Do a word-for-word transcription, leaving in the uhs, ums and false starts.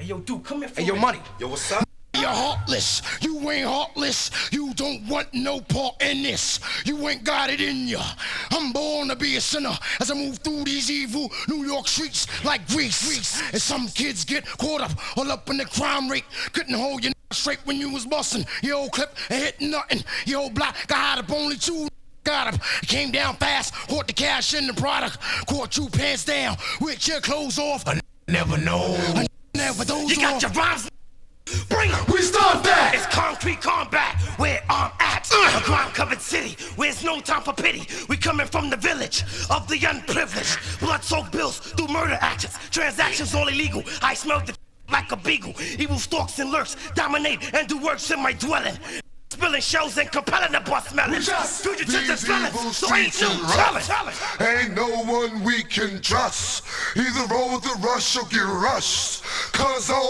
Hey, yo, dude, come here for Hey, yo, money. Yo, what's up? You're heartless, you ain't heartless, you don't want no part in this, you ain't got it in ya. I'm born to be a sinner as I move through these evil New York streets like grease. And some kids get caught up all up in the crime rate, couldn't hold your straight when you was bustin'. Your old clip and hit nothing, your old block got up only two. Got him, came down fast, caught the cash in the product, caught you pants down with your clothes off. I never know. I never those You got off. your rhymes. Bring 'em. We start that! It's concrete combat, where I'm at. A crime-covered city, where it's no time for pity. We coming from the village of the unprivileged. Blood-soaked bills through murder actions. Transactions all illegal. I smell the like a beagle. Evil stalks and lurks, dominate and do works in my dwelling. Spilling shells and compelling the bus melon. Fugitives and felons, so ain't no telling. Ain't no one we can trust. Either roll with the rush or get rushed. Cause all